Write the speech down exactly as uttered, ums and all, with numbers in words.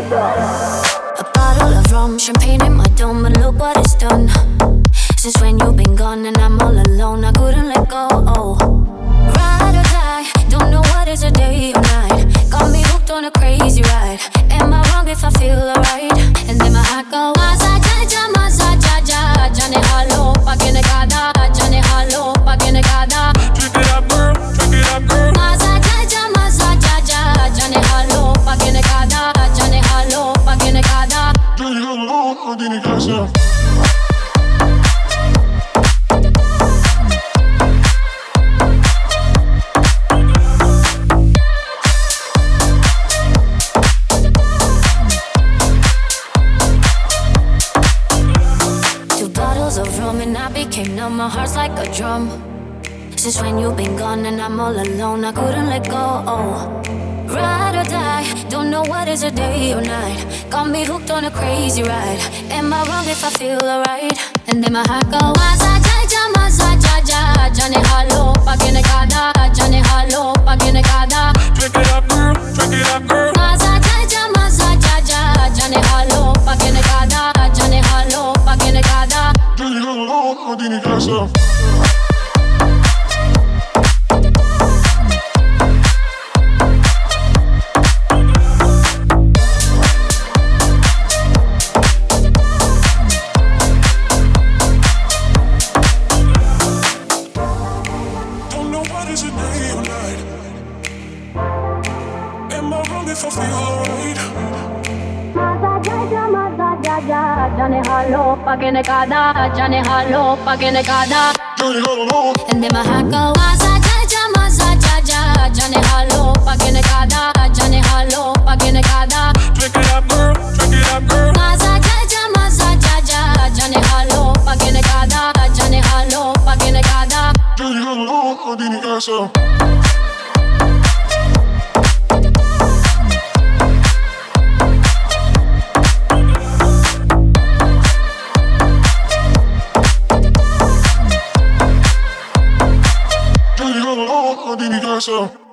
A bottle of rum, champagne in my dome, but look what it's done. Since when you've been gone and I'm all alone, I couldn't let go. Oh. Ride or die, don't know what is a day or night. Got me hooked on a crazy ride. Am I wrong if I feel alright? And then my heart goes Masajaja, masajaja, jane halo, pagine kada, jane halo, pagine kada. Drink it up, girl, drink it up, girl. Masajaja, masajaja, jane halo, pagine kada, jane halo, pagine kada. Drink it alone, I didn't catch up. Of rum and I became numb, my heart's like a drum. Since when you've been gone and I'm all alone, I couldn't let go. Oh. Ride or die, don't know what is a day or night. Got me hooked on a crazy ride. Am I wrong if I feel alright? And then my heart goes Masajaja, masajaja, jane halo, pagine kada, jane halo, pagine kada. Drink it up, girl, drink it up, girl. Masajaja, masajaja, jane halo, pagine kada, jane halo, pagine kada. Drink it alone, I didn't catch up. Don't know what is a day or night. Am I wrong if I feel alright? Masajaja, masajaja, jane halo, pagine kada, jane halo, pagine kada. Drink it alone. And then my heart goes Masajaja, masajaja, jane halo, pagine kada, jane halo, pagine kada. Drink it up, girl, drink it up, girl. Masajaja, masajaja, jane halo, pagine kada, jane halo, pagine kada. Drink it alone, I didn't catch up. Drink it alone, I didn't catch up.